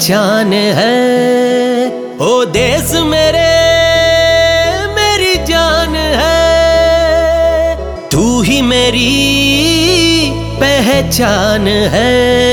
पहचान है। ओ देश मेरे मेरी जान है, तू ही मेरी पहचान है।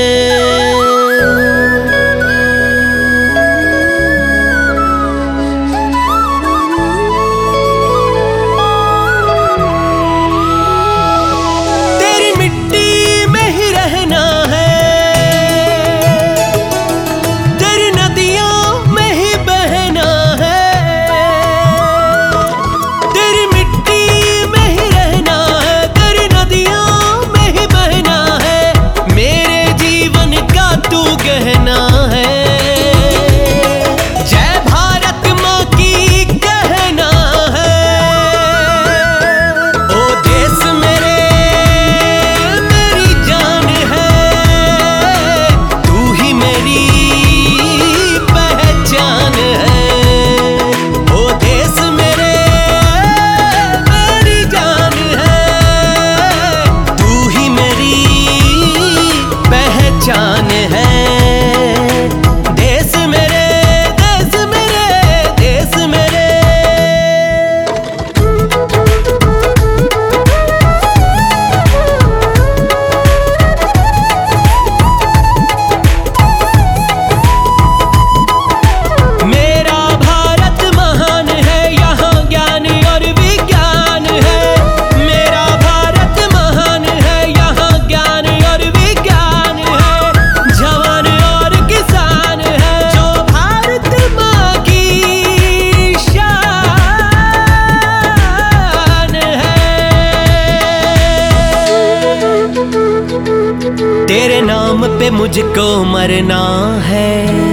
तेरे नाम पे मुझको मरना है,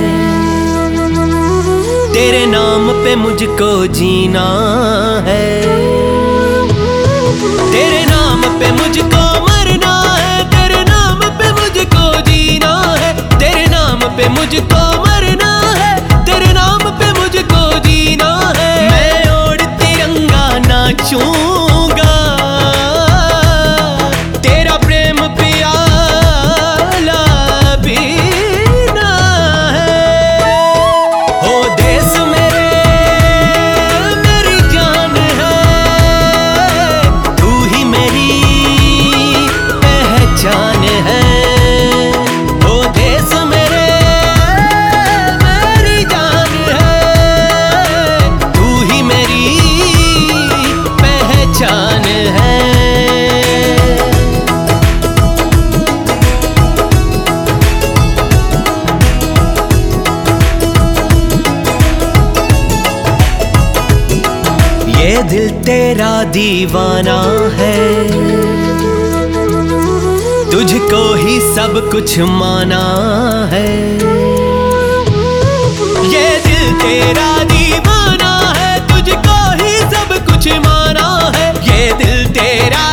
तेरे नाम पे मुझको जीना है। तेरे नाम पे मुझको मरना है, तेरे नाम पे मुझको जीना है। तेरे नाम पे मुझको मरना है, तेरे नाम पे मुझको जीना है। मैं ओढ़ तिरंगा नाचूंगा, तेरा प्रेम पिया ये दिल तेरा दीवाना है, तुझको ही सब कुछ माना है। ये दिल तेरा दीवाना है, तुझको ही सब कुछ माना है। ये दिल तेरा